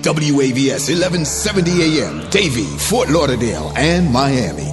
WAVS 1170 AM, Davie, Fort Lauderdale, and Miami.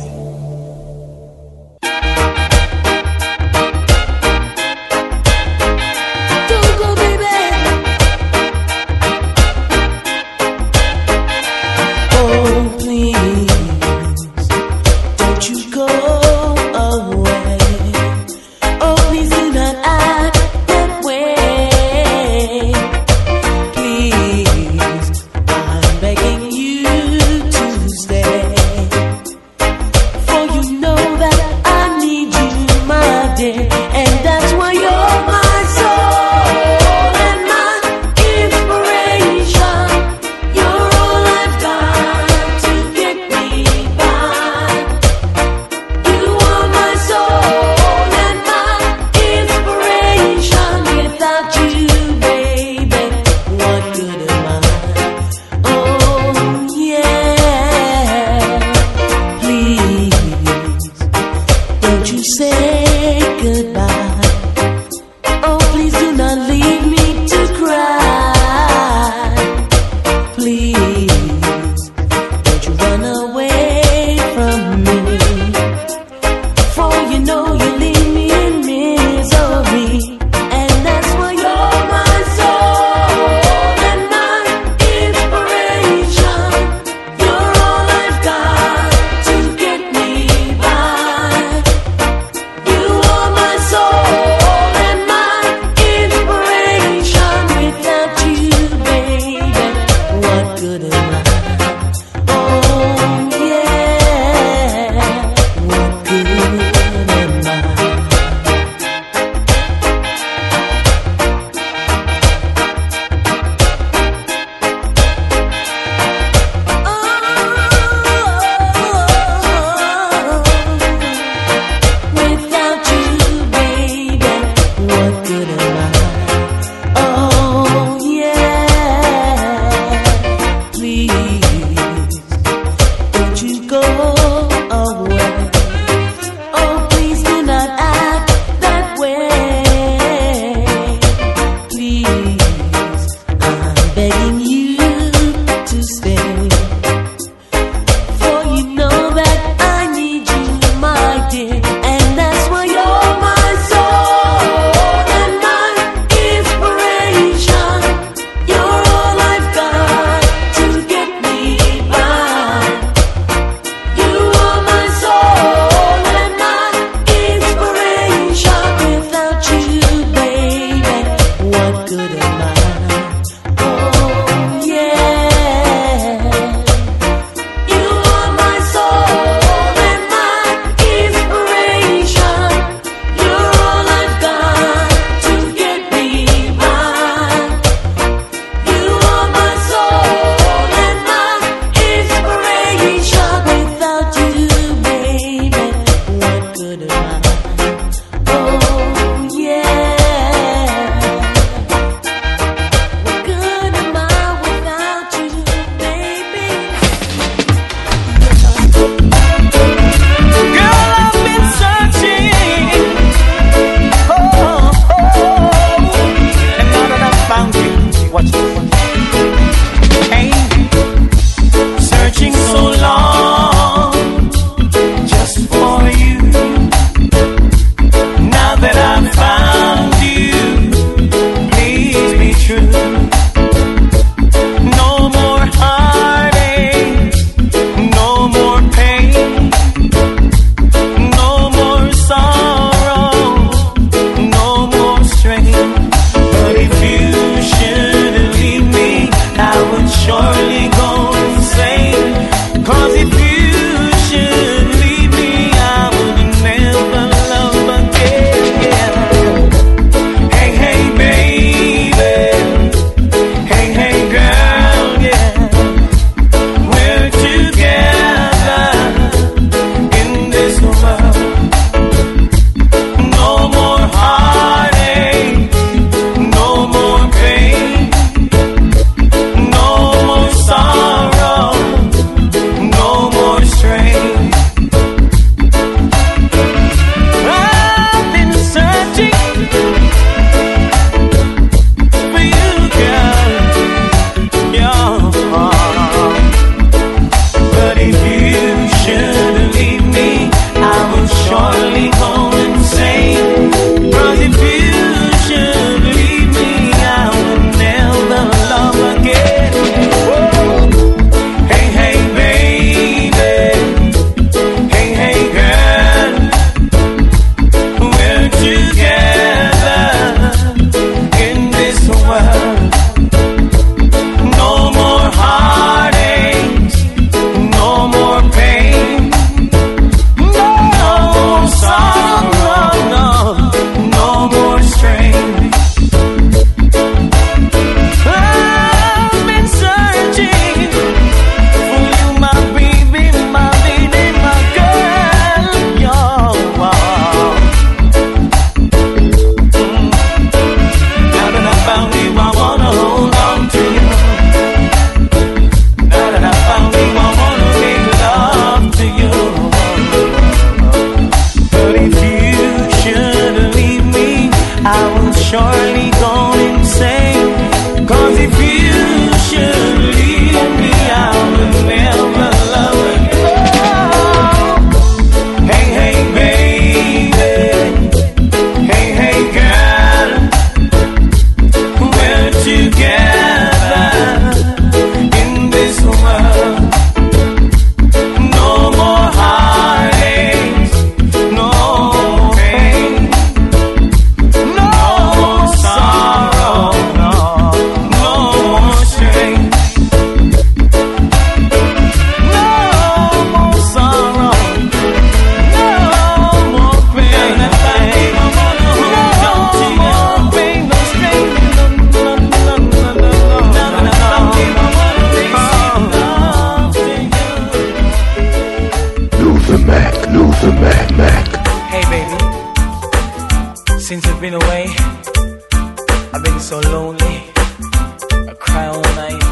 been away. I've been so lonely. I cry all night.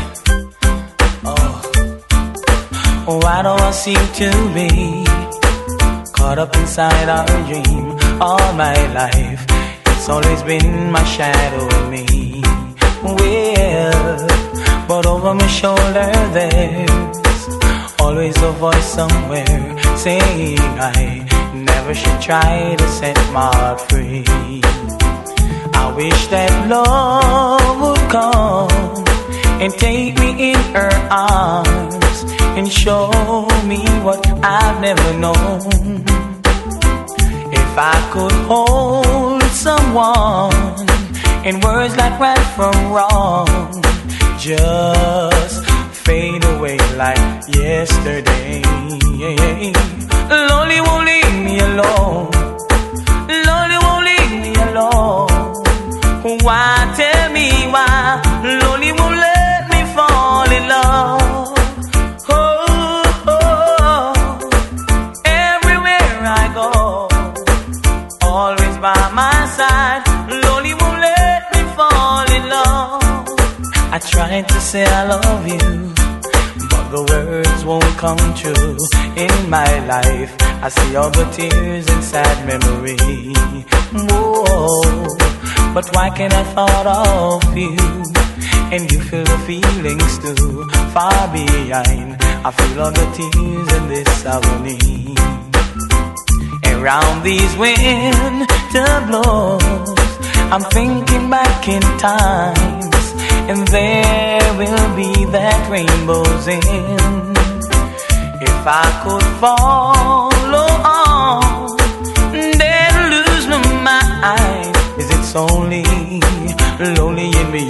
Oh, why do I seem to be caught up inside our dream all my life? It's always been my shadow in me. Well, but over my shoulder there's always a voice somewhere saying I never should try to set my heart free. I wish that love would come and take me in her arms and show me what I've never known. If I could hold someone in words like right from wrong, just fade away like yesterday. Lonely won't leave me alone. Lonely won't leave me alone. Why, tell me why? Lonely won't let me fall in love. Everywhere I go, always by my side. Lonely won't let me fall in love. I tried to say I love you, but the words won't come true. In my life, I see all the tears and sad memory. Whoa, but why can't I thought of you? And you feel the feelings too, far behind. I feel all the tears in this agony. Around these winter blows, I'm thinking back in times, and there will be that rainbows in. If I could follow on, then lose my mind. Is it only lonely in me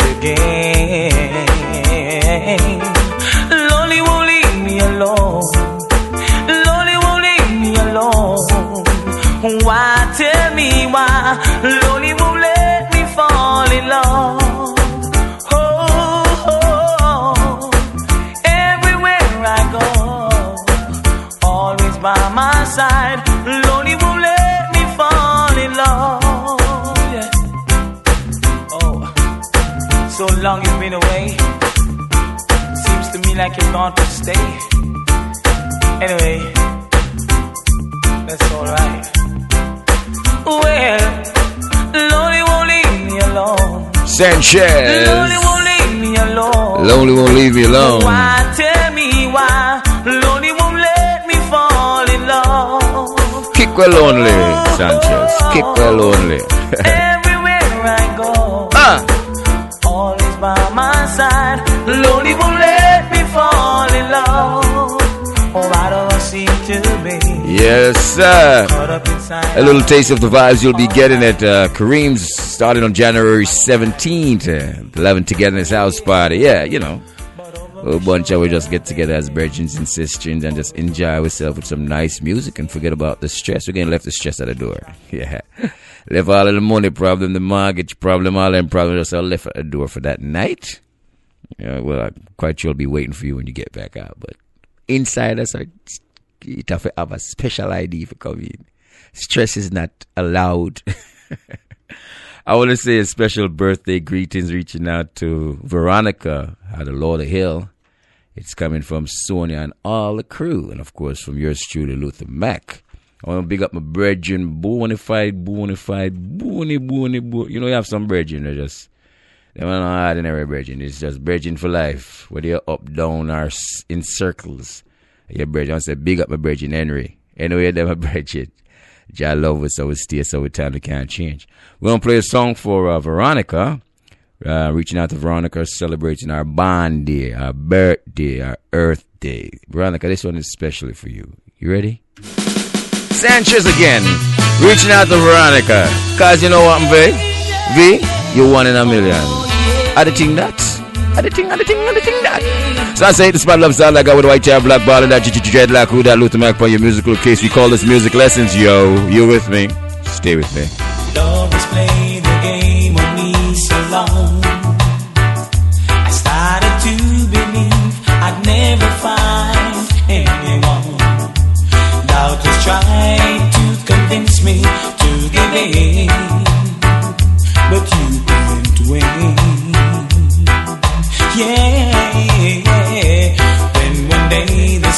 again? Lonely won't leave me alone. Lonely won't leave me alone. Why, tell me why? Lonely won't let me fall in love. Everywhere I go, always by my side. Lonely won't let me fall in love. Yeah. Oh, so long you've been away. Seems to me like you're gone to stay. Anyway, that's alright. Well, lonely won't leave me alone. Sanchez. Lonely won't leave me alone. Lonely won't leave me alone. Why, tell me why? Lonely won't let me fall in love. Kick well lonely, Sanchez. Kick well lonely. Everywhere I go, always by my side. Lonely won't let me fall in love. Oh, why do I seem to be? Yes, sir. A little taste of the vibes you'll be getting at Kareem's starting on January 17th. 11 Togetherness House Party. Yeah, you know. A bunch of we just get together as virgins and sisters and just enjoy ourselves with some nice music and forget about the stress. We're getting left the stress at the door. Yeah. Left all of the money problem, the mortgage problem, all them problems just all left at the door for that night. Yeah, well, I'm quite sure I'll be waiting for you when you get back out. But inside us, you have to have a special ID for coming. Stress is not allowed. I want to say a special birthday greetings reaching out to Veronica at the Lord of Hill. It's coming from Sonia and all the crew. And, of course, from yours truly, Luther Mack. I want to big up my brethren, bonafide. You know, you have some brethren that just, they're not ordinary brethren. It's just brethren for life. Whether you're up, down, or in circles. Your brethren, I want to say big up my brethren, Henry. Anyway, they're my brethren. Jah love us, so we stay, so we time we can't change. We're going to play a song for Veronica. Reaching out to Veronica, celebrating our bond day, our birthday, our Earth Day. Veronica, this one is especially for you. You ready? Sanchez again. Reaching out to Veronica. Cause you know what, V? You're one in a million. I the thing that. So I say the spot love sound like I with white chair, black ball, and that dreadlock, who that Luther Mac for your musical case. We call this music lessons, yo. You with me? Stay with me. Love has played the game on me so long. I started to believe I'd never find anyone. Doubt has tried to convince me to give in.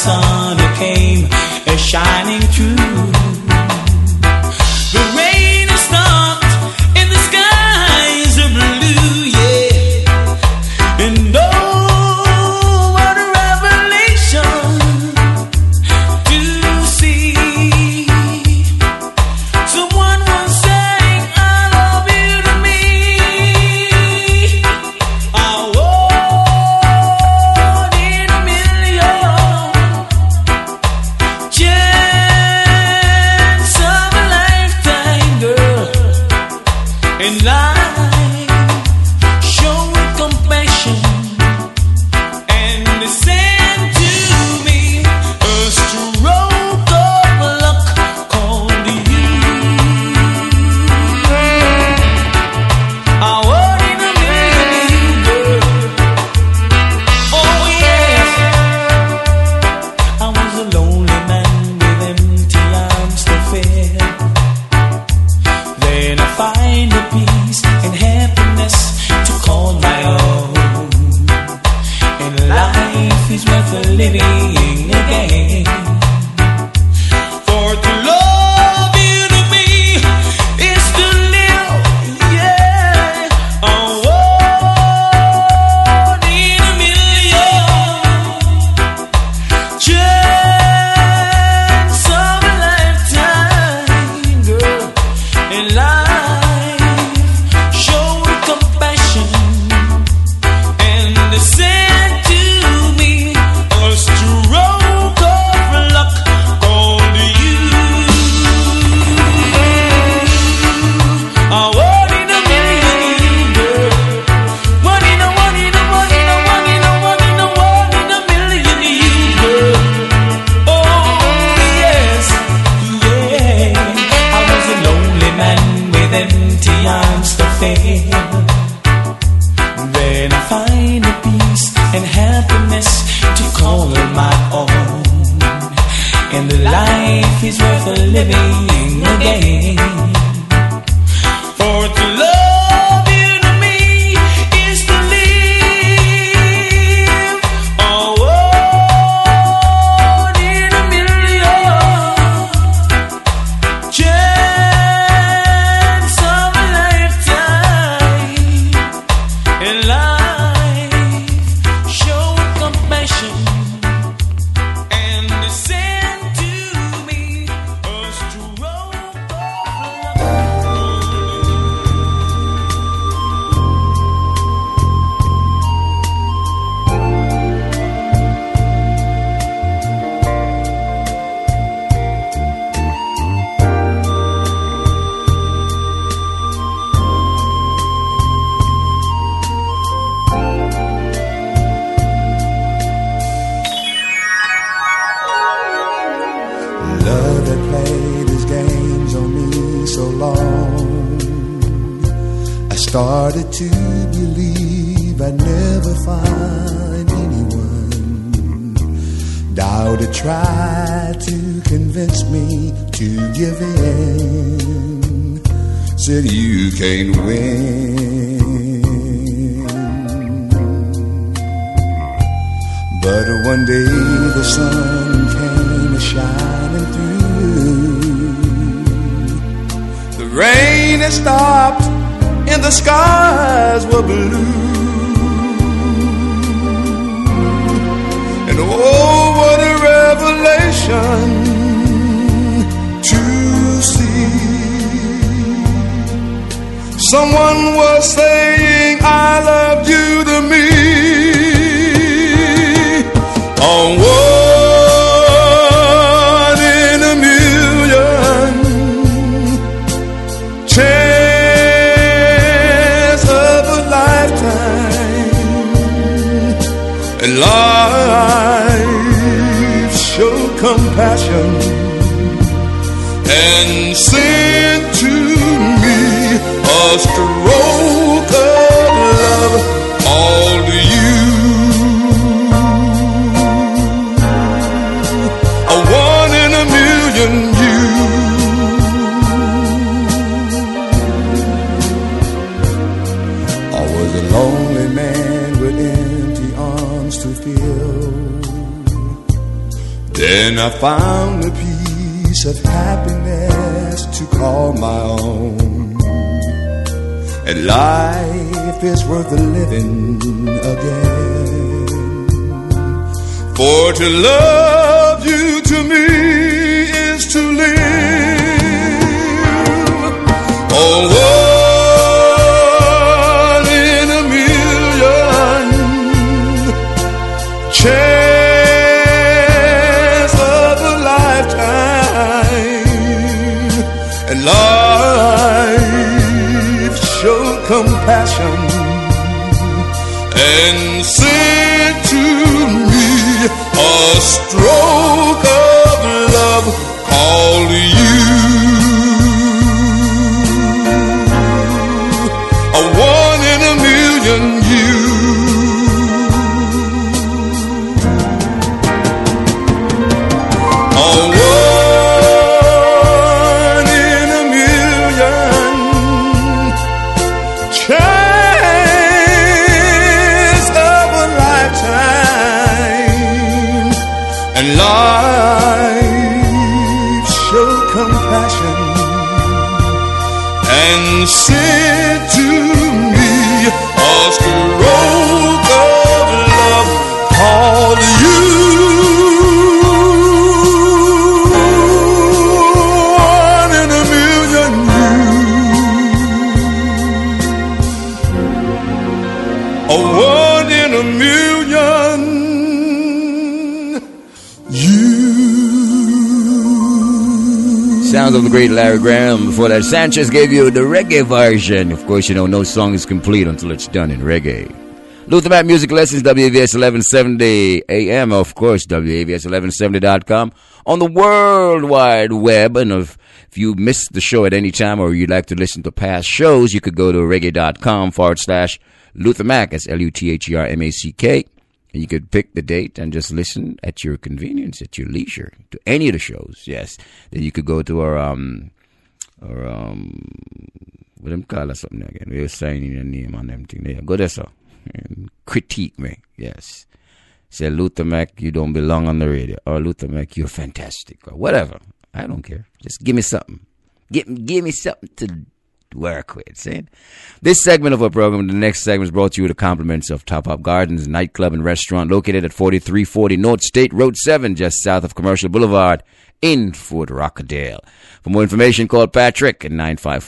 sun came shining through. The rain has stopped and the skies are blue, yeah. And oh, what a revelation to see. Someone was saying, I love you to me. Oh, one in a million. Chance of a lifetime, girl. In life, show compassion. And they sent to me a stroke of luck called you. I want in a million, girl. Oh yes, I was a lonely man with empty arms to fill. Then I find a peace and happiness to call my own. And life is worth living again. For to love you to me is to live, yeah. Oh, one in a million. Chance of a lifetime, girl. In life, show compassion. And they said to me, a stroke of luck called you. I want in a million, girl. One in a million, you, girl. Oh yes, yeah. I was a lonely man with empty arms to fill. Then I find a peace and happiness to call my own. And the life is worth living again. For to love you to me is to live. Oh, one in a million. Chance of a lifetime. In life, show compassion. And they sent to me a stroke of Love that played his games on me so long, I started to believe I'd never find anyone. Doubt it tried to convince me to give in. Said you can't win. But one day the sun came shining through. The rain had stopped and the skies were blue. And oh, what a revelation to see. Someone was saying, I loved you to me. On one in a million. Chance of a lifetime. And life showed compassion and sent to me a stroke of love, all to you. A one in a million, you. I was a lonely man with empty arms to fill. and I found a piece of happiness to call my own. And life is worth the living again. For to love you to me is to live. Oh, one in a million chance of a lifetime. And life showed compassion and sent to me a stroke of love called you. A one in a million you. A one in a million chance of a lifetime. And life showed compassion and sent to me a stroke of love called you. One in a million you. A one in a million you. Sounds of the great Larry Graham. Before that, Sanchez gave you the reggae version. Of course, you know, no song is complete until it's done in reggae. Luther Mack Music Lessons, WAVS 1170 AM, of course, WAVS1170.com. On the World Wide Web. And if you missed the show at any time or you'd like to listen to past shows, you could go to reggae.com/Luther Mack. That's LUTHERMACK. And you could pick the date and just listen at your convenience, at your leisure, to any of the shows. Yes. Then you could go to our what them call us something again? We're signing your name on them thing. There. Go there, sir. And critique me. Yes. Say, Luther Mack, you don't belong on the radio. Or Luther Mack, you're fantastic. Or whatever. I don't care. Just give me something. Give me something to work with. See? This segment of our program, the next segment, is brought to you with the compliments of Top Up Gardens, nightclub and restaurant located at 4340 North State Road 7, just south of Commercial Boulevard in Fort Rockdale. For more information, call Patrick at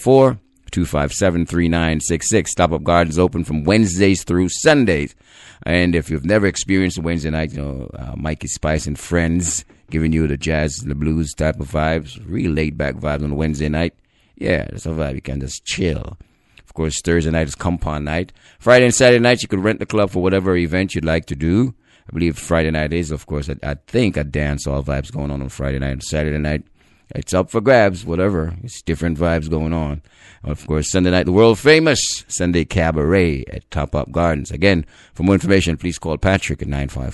954-257-3966. Top Up Gardens open from Wednesdays through Sundays. And if you've never experienced a Wednesday night, you know, Mikey Spice and friends giving you the jazz and the blues type of vibes, really laid back vibes on a Wednesday night. Yeah, that's a vibe. You can just chill. Of course, Thursday night is compound night. Friday and Saturday nights, you could rent the club for whatever event you'd like to do. I believe Friday night is, of course, I think a dance all vibes going on Friday night. Saturday night, it's up for grabs, whatever. It's different vibes going on. Of course, Sunday night, the world famous Sunday Cabaret at Top Up Gardens. Again, for more information, please call Patrick at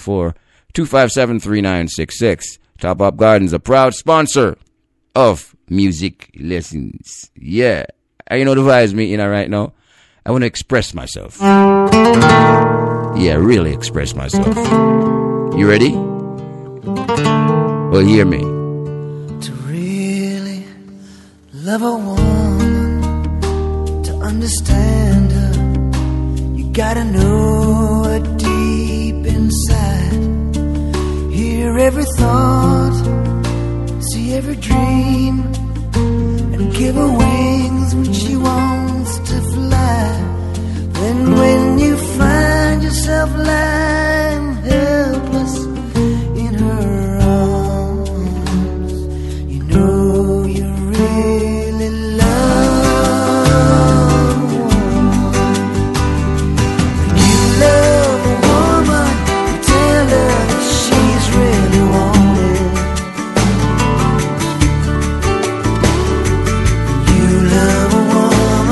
954-257-3966. Top Up Gardens, a proud sponsor of music lessons. Yeah. You know the vibes me in right now? I want to express myself. Yeah, really express myself. You ready? Well, hear me. To really love a woman, to understand her, you gotta know her deep inside. Hear every thought, see every dream, and give her wings when she wants to fly. Then when you find yourself lying helpless in her arms, you know you really love a woman. When you love a woman, you tell her that she's really wanted. When you love a woman,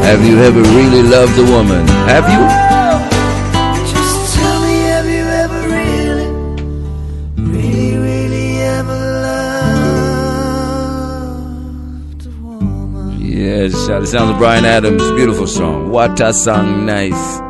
Have you ever really loved a woman? Have you? Just tell me, have you ever really ever loved a woman? Yes, the sounds of Bryan Adams, beautiful song. What a song, nice.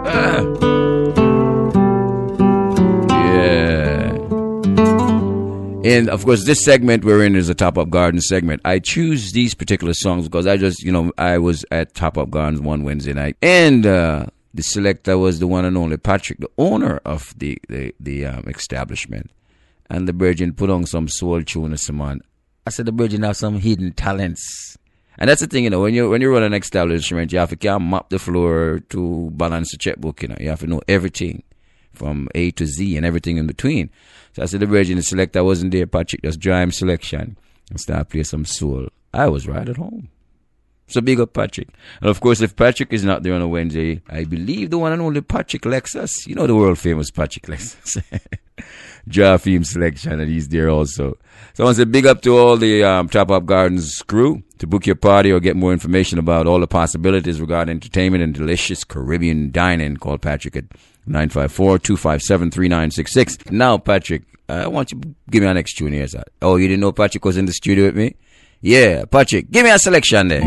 Yeah. And of course, this segment we're in is a Top Up Garden segment. I choose these particular songs because I just, I was at Top Up Gardens one Wednesday night, and the selector was the one and only Patrick, the owner of the establishment. And the Virgin put on some soul tune and some on. I said the Virgin have some hidden talents. And that's the thing, when you run an establishment, you have to can't mop the floor to balance the checkbook, You have to know everything from A to Z and everything in between. So I said the Virgin, the selector wasn't there, Patrick, just drum selection and start playing some soul. I was right at home. So big up Patrick. And of course, if Patrick is not there on a Wednesday, I believe the one and only Patrick Lexus, the world famous Patrick Lexus. Draw theme selection, and he's there also. So I want to say big up to all the Top Up Gardens crew. To book your party or get more information about all the possibilities regarding entertainment and delicious Caribbean dining, call Patrick at 954-257-3966. Now, Patrick, I want you to give me our next tune here. Oh, you didn't know Patrick was in the studio with me? Yeah, Patrick, give me a selection there.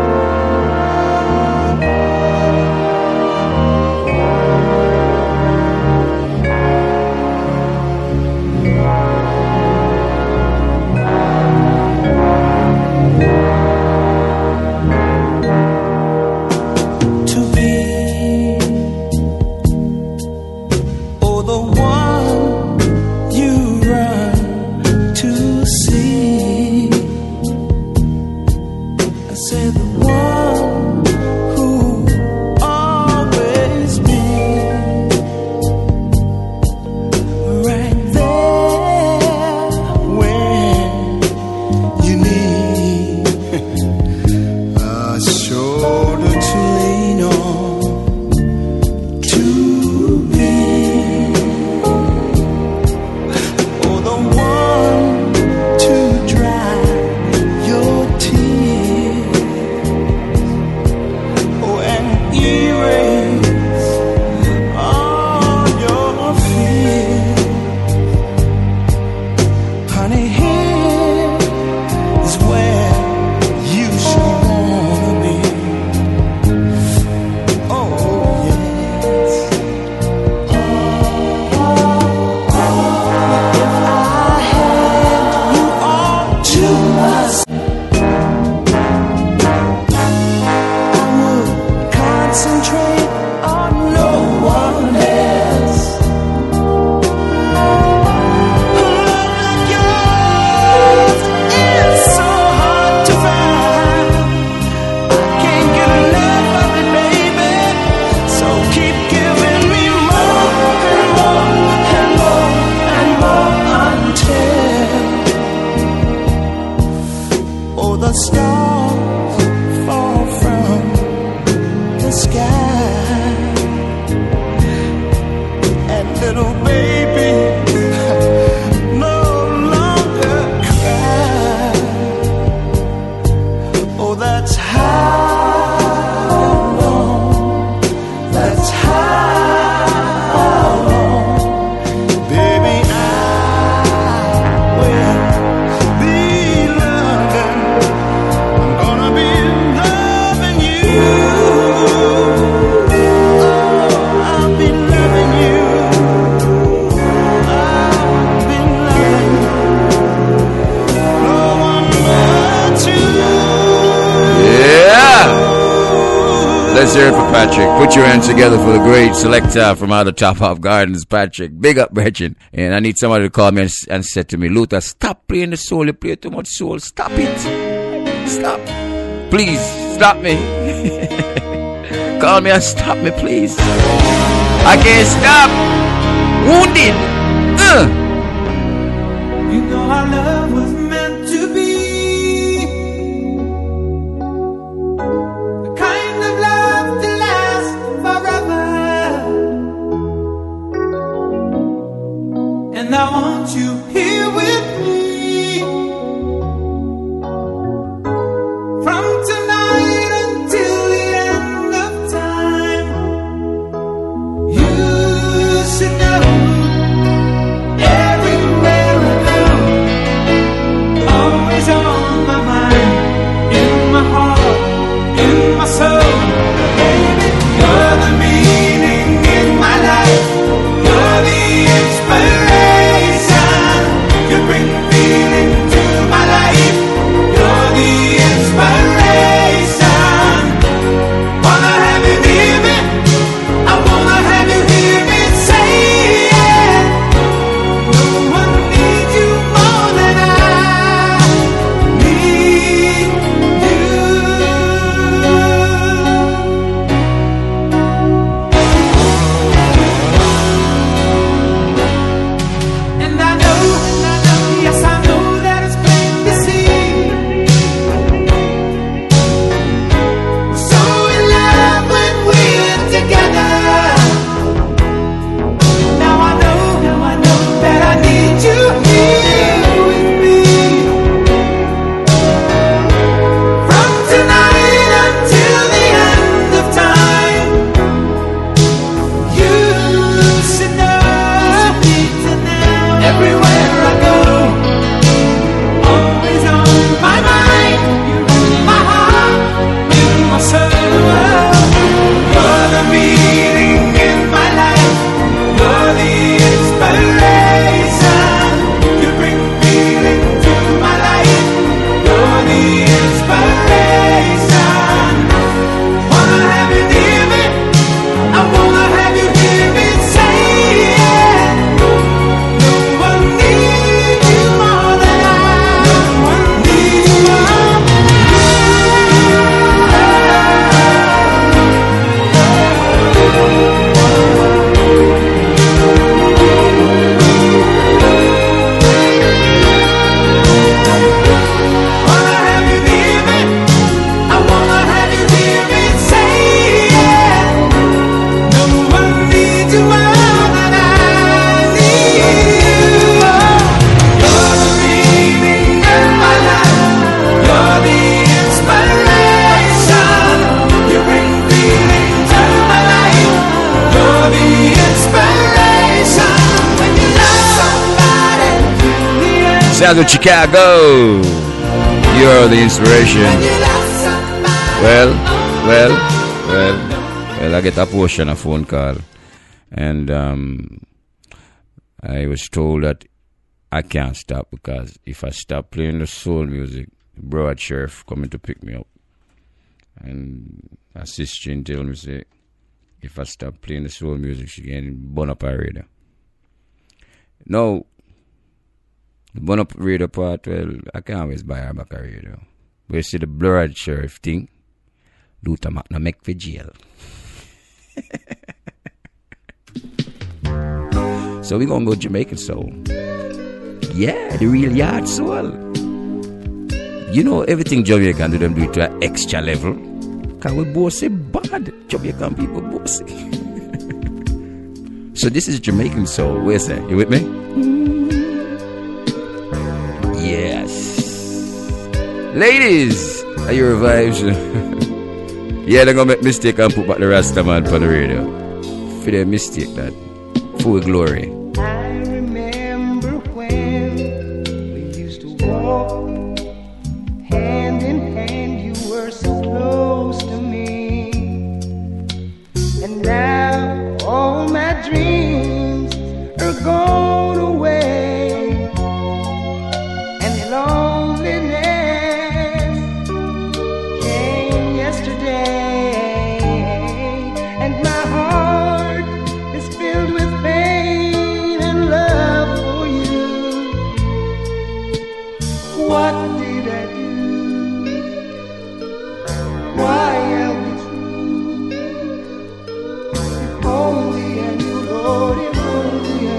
Let's hear it for Patrick. Put your hands together for the great selector from out of Top Up Gardens, Patrick. Big up, Virgin. And I need somebody to call me and say to me, Luther, stop playing the soul. You play too much soul. Stop it. Stop. Please, stop me. Call me and stop me, please. I can't stop. Wounded. You know our love was meant to be. And I want you here with me from tonight until the end Sounds of Chicago. You're the inspiration. Well, I get a portion of phone call. And I was told that I can't stop because if I stop playing the soul music, Broad Sheriff coming to pick me up. And my sister tell me, say, if I stop playing the soul music, she can burn up her radio. No, the burn up radio part, well, I can always buy her back a radio. But you see the Broad Sheriff thing, Luther Mac no make for jail. So we gonna go Jamaican soul. Yeah, the real yard soul. You know everything Jamaican do, them do it to an extra level. Cause we bossy bad. Jamaican people bossy. So this is Jamaican soul. Where's that? You with me? Yes. Ladies, are you revived? Yeah, they're gonna make mistake and put back the Rasta man for the radio. For their mistake that. Full glory. I remember when we used to walk hand in hand. You were so close to me, and now all my dreams are gone away, and loneliness came yesterday, and my heart is filled with pain and love for you. What did I do? Why are we through? If only I knew, Lord, if only I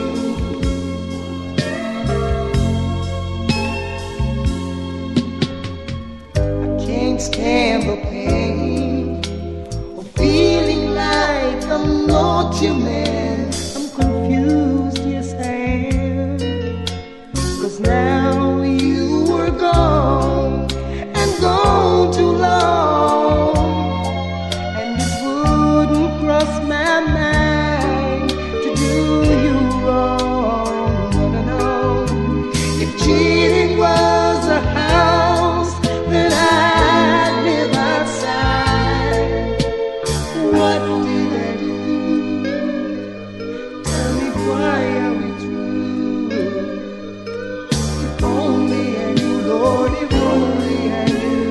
knew. I can't stand the pain of feeling like I'm not your man. I'm confused, yes I am. 'Cause now you were gone, and gone too long, and it wouldn't cross my mind to do you wrong. No, no, no. If cheating was a house, then I'd live outside. What did I do? Tell me, why are we through? If only I knew, Lord, if only I knew.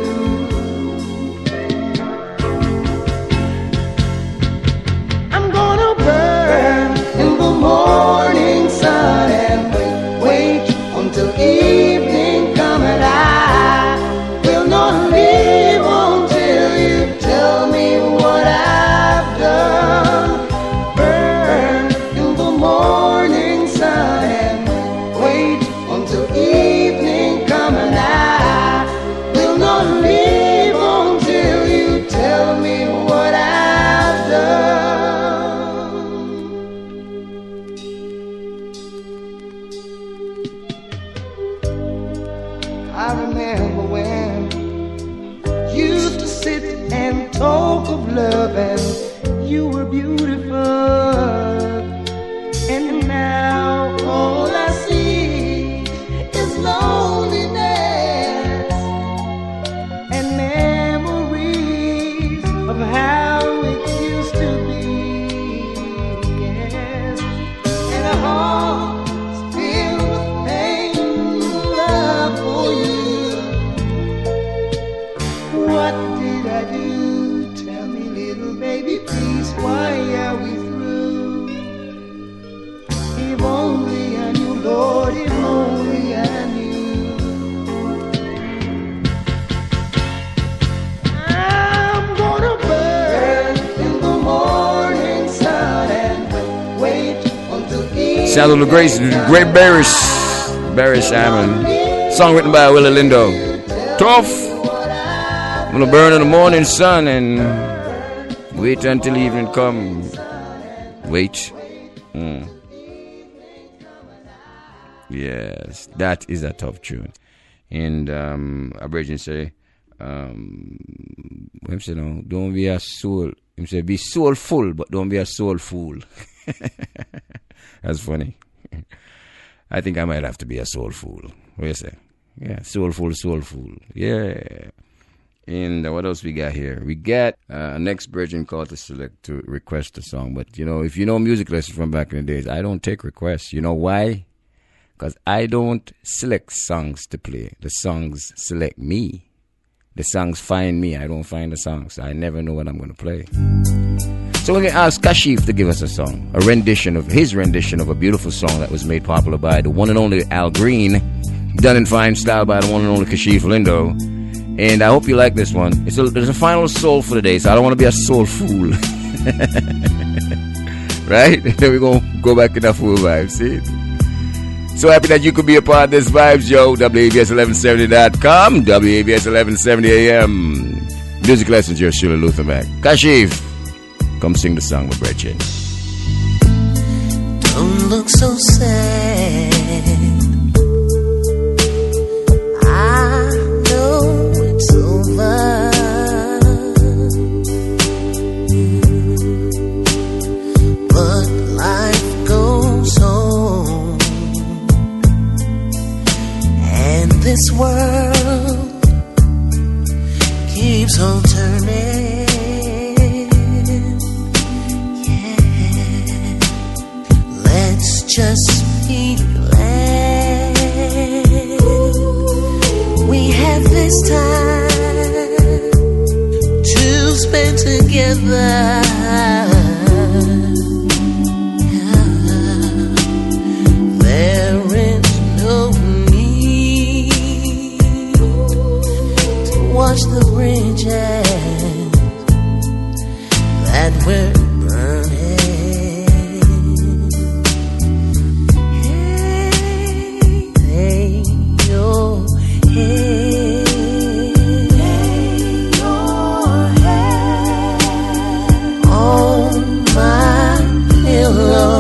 I'm gonna burn in the morning sun and wait until evening come, and I will not leave until you tell me what I've done. Burn in the morning sun and wait until evening come, and I will not leave until you tell me what I've done. I remember when you used to sit and talk of love, and you were beautiful. And now all I see is loneliness and memories of how it used to be. Yes, and a heart filled with pain and love for you. What did I do? Tell me, little baby, please, why are we through? If only I knew, Lord, if only I knew. I'm gonna burn in the morning sun and wait until evening. Sounds of the great Barry Simon. Song written by Willie Lindo. Tough. I'm gonna burn in the morning sun and wait until evening come. Wait. Yes, that is a tough tune. And Abridging say, him say no, don't be a soul. Him say be soulful, but don't be a soul fool. That's funny. I think I might have to be a soul fool. What do you say? Yeah, soulful. Yeah. And what else we got here? We got next Virgin called to select to request a song. But, if you know music lessons from back in the days, I don't take requests. You know why? Because I don't select songs to play. The songs select me. The songs find me. I don't find the songs. I never know what I'm going to play. So we're going to ask Kashif to give us a song. His rendition of a beautiful song that was made popular by the one and only Al Green. Done in fine style by the one and only Kashif Lindo. And I hope you like this one. There's a final soul for the day, so I don't want to be a soul fool. Right? Then we're going to go back in that fool vibe, see? So happy that you could be a part of this vibes, yo. WABS1170.com, WABS1170 AM. Music lessons, your Sheila Luther Mac. Kashif, come sing the song with Gretchen. Don't look so sad. I know it's over. But life goes on, and this world keeps on turning. Yeah. Let's just be glad we have this time to spend together. There is no need to watch the bridges that we're burning. Hey, your head, on my pillow.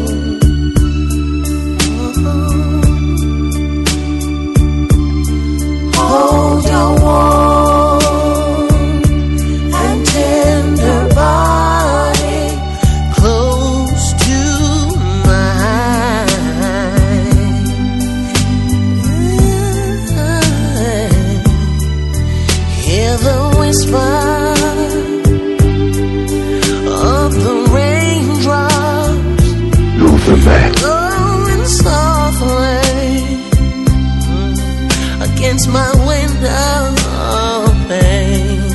Hold your warm and tender body close to mine. Hear the whisper of the raindrops blowing softly against my window pane.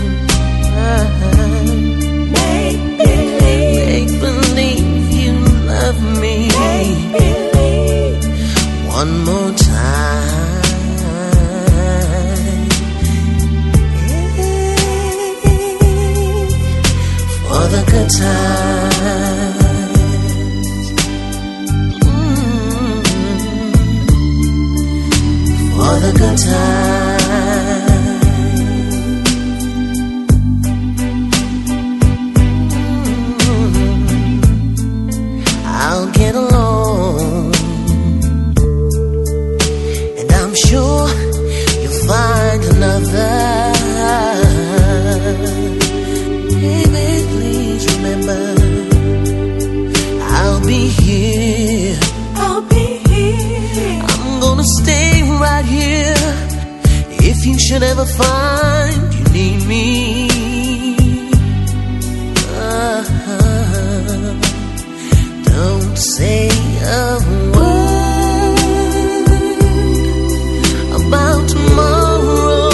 Make believe you love me. One more time. For the good times. For the good times. I'll get along, and I'm sure you'll find another. Baby, please remember, I'll be here. I'm gonna stay right here if you should ever find you need me. Don't say a word about tomorrow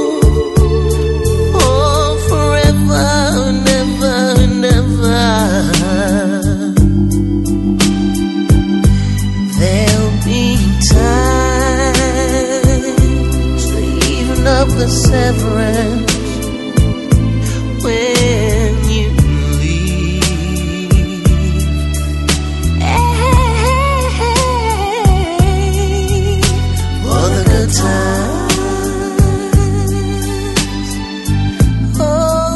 or forever, never, never. There'll be times, even of the severance, when you leave. Hey, for the good times. Oh,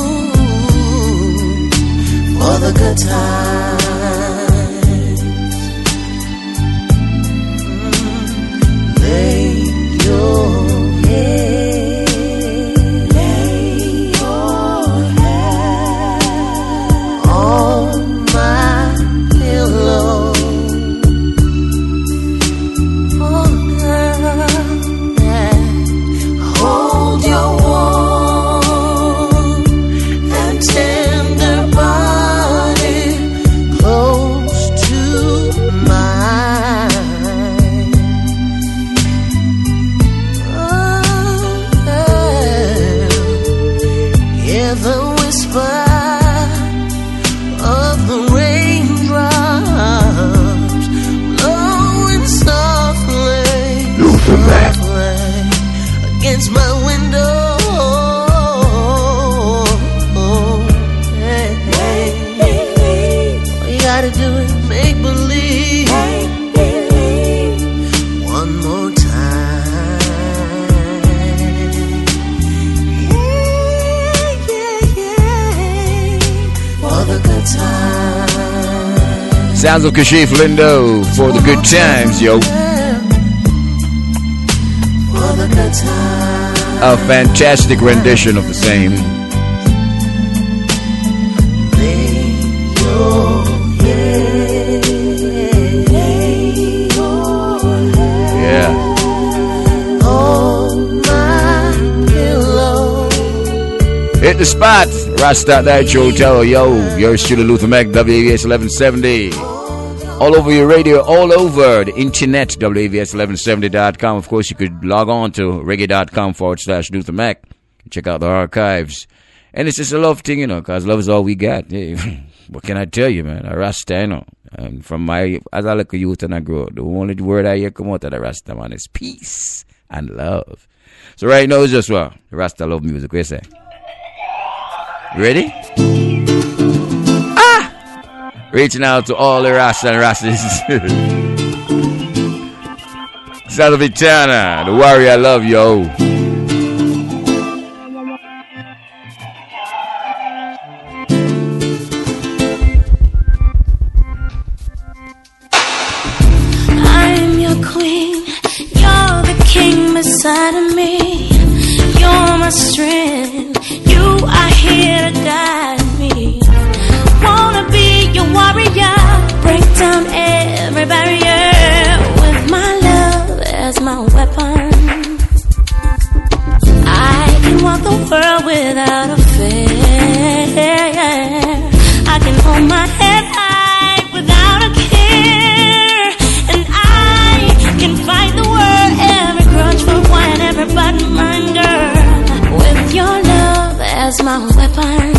for the good times. Lay your head, on my pillow. Sounds of Kashif Lindo for the good times, yo. A fantastic rendition of the same. Yeah. Hit the spot. Rasta that hotel. Yo, yours truly Luther Mac, WAVS 1170. All over your radio, all over the internet, WAVS1170.com. Of course, you could log on to reggae.com/Luther Mac and check out the archives. And it's just a love thing, you know, because love is all we got. Yeah. What can I tell you, man? A Rasta, you know. And from as I look at youth and I grow, the only word I hear come out of the Rasta, man, is peace and love. So right now, it's just the Rasta love music. What you say? Ready? Reaching out to all the Rasta and Rastas. Sound of Etana, the warrior, I love yo. I'm your queen, you're the king beside of me. You're my strength, you are here to guide me. Wanna be your warrior, break down every barrier with my love as my weapon. I can walk the world without a fear. I can hold my head high without a care, and I can fight the world, every grudge for one, every button under, with your love as my weapon.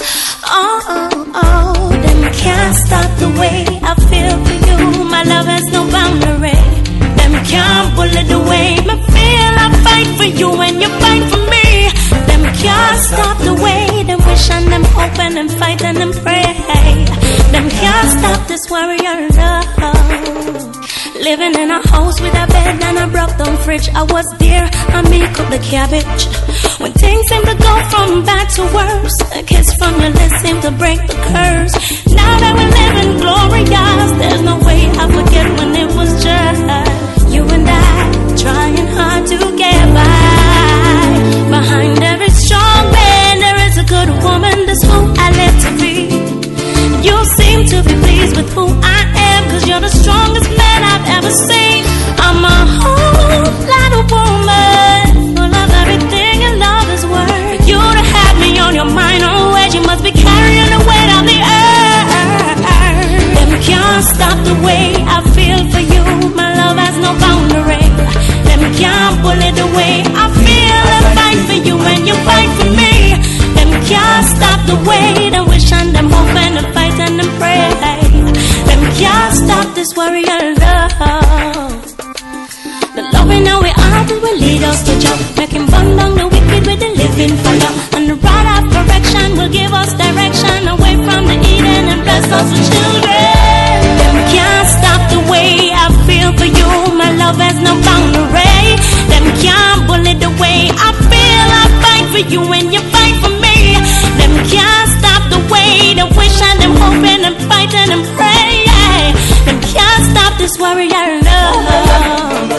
Oh, them can't stop the way I feel for you. My love has no boundary. Them can't bullet the way I feel. I fight for you and you fight for me. Them can't stop the way them wish and them hope and them fight and them pray. Them can't stop this warrior love. Living in a house with a bed and a broke down fridge. I was there, I make up the cabbage. When things seem to go from bad to worse, a kiss from your lips seem to break the curse. Now that we live in glorious, there's no way I forget when it was just you and I, trying hard to get by. Behind every strong man there is a good woman, that's who I live to be. You seem to be pleased with who I am, cause you're the strongest man I've ever seen. I'm a whole lot of woman, full of everything and love is worth. For you to have me on your mind always, you must be carrying the weight of the earth. Them can't stop the way I feel for you. My love has no boundary. Them can't bullet the way I feel and fight for you and you fight for me. Them can't stop the way them wish and them hope and them fight and them pray. Them can't stop this warrior love. The love we know we are will lead us to jump, making burn down the wicked with the living fire. And the rod of correction will give us direction away from the Eden and bless us with children. Them can't stop the way I feel for you. My love has no boundary. Them can't bullet the way I feel. I fight for you and you fight for me. Them can't stop the way them wish and them hoping and fighting and pray. Them can't stop this warrior love.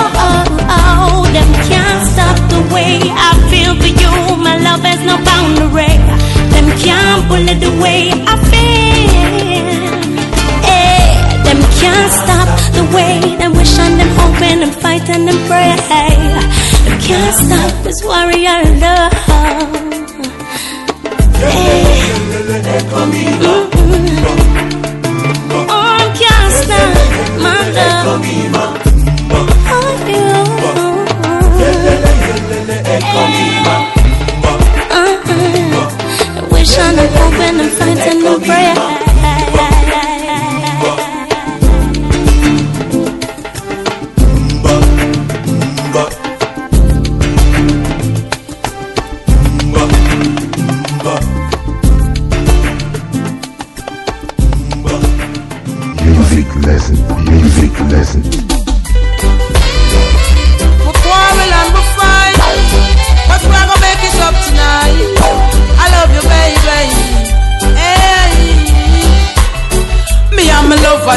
Oh, them can't stop the way I feel for you. My love has no boundary. Them can't bullet the way I feel. Them can't stop the way them wish and them hoping and fighting and pray. Them can't stop this warrior love. Oh, can't stop my love. Oh, you. Wish and I'm hoping and fighting and pray. Music lesson. We quarrel and we fight, but we're gonna make it up tonight. I love you, baby. Hey.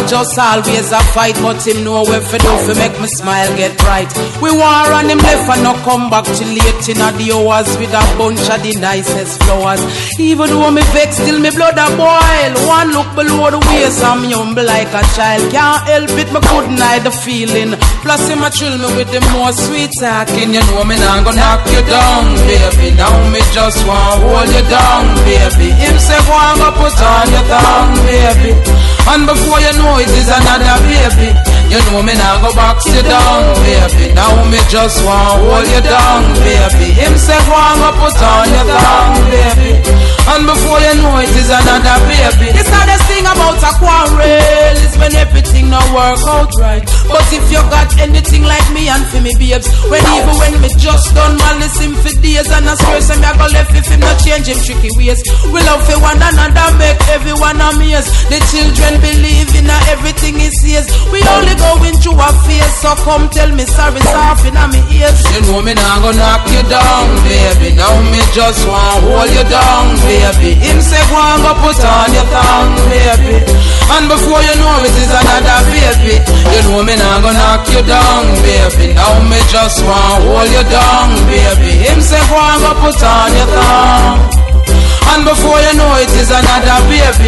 just always a fight, but him know where for do for make me smile get bright. We war on him left and not come back till late in the hours with a bunch of the nicest flowers. Even though me vex, still me blood a boil. One look below the waist and me humble like a child. Can't help it, me couldn't hide the feeling. Plus him a thrill me with the more sweet talking. You know me not gonna knock you down, baby. Now me just want hold you down, baby. Him say go and go put on your tongue, baby. And before you know it is another baby. You know me now go box you down, baby. Now me just want hold you down, baby. Him say go and go put on your tongue, baby. And before you know it is another baby. This hardest thing about a quarrel is when everything not work out right. But if you got anything like me and for me babes, even when me just done malice him for days, and I swear some me I go left if him not change him tricky ways. We love for one another, make everyone amaze. The children believe in everything he says. We only going through a phase, so come tell me sorry soft in my ears. You know me now gonna knock you down, baby. Now me just want hold you down, baby. Him say go and go put on your tongue, baby. And before you know it is another baby. You know me now gonna knock you down, baby. Now me just want hold you down, baby. Him say go and go put on your tongue. And before you know it is another baby.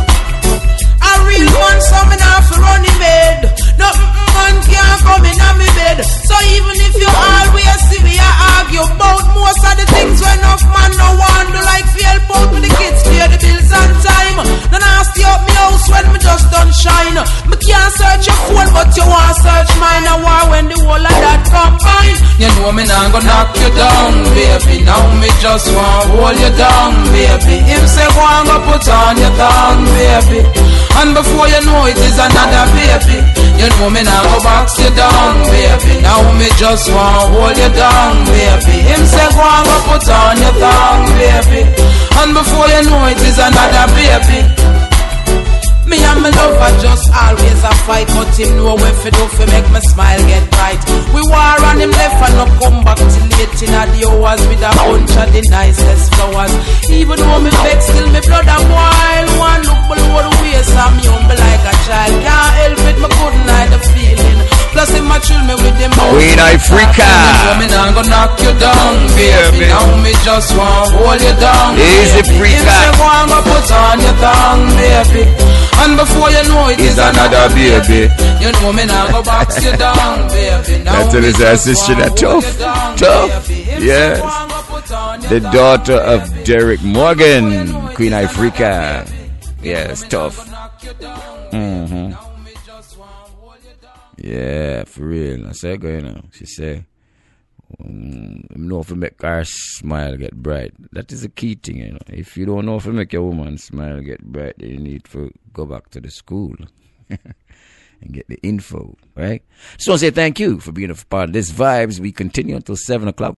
A real man, so me not for run in bed. No man can't come in on me bed. So even if you always see me, I argue about most of the things when enough man no want to like feel out with the kids pay the bills on time. Then I stay up me house when me just done shine. Me can't search your phone but you want search mine. I war when the whole of that combine. You know me now gonna knock you down, baby. Now me just want hold you down, baby. Him say go and go put on your tongue, baby. And before you know it is another baby. You know me now go box you down, baby. Now me just want hold you down, baby. Him say go and go put on your tongue, baby. And before you know it is another baby. Me and my lover just always a fight, but him know when fi do fi make my smile get bright. We war on him left and no come back till late in the hours with a bunch of the nicest flowers. Even though me vex, still me blood a boil. One look below the waist and me humble like a child. Can't help it, me couldn't hide the feeling. Plus him a chill me with them. Queen Africa. Me now gonna knock you down, baby. Now me just want hold you down. Easy Africa. Him say go and go put on your tongue, baby. And before you know it is another baby. You know me now go box you down, baby. That's it, is our sister that tough. Yes. The daughter of Derek Morgan, Queen Africa. Yes, tough. Mm-hmm. Yeah, for real. I said, you know, she said, know if you make her smile get bright. That is a key thing, you know. If you don't know if you make your woman smile get bright, then you need to go back to the school and get the info, right? Just want to say thank you for being a part of this Vibes. We continue until 7 o'clock.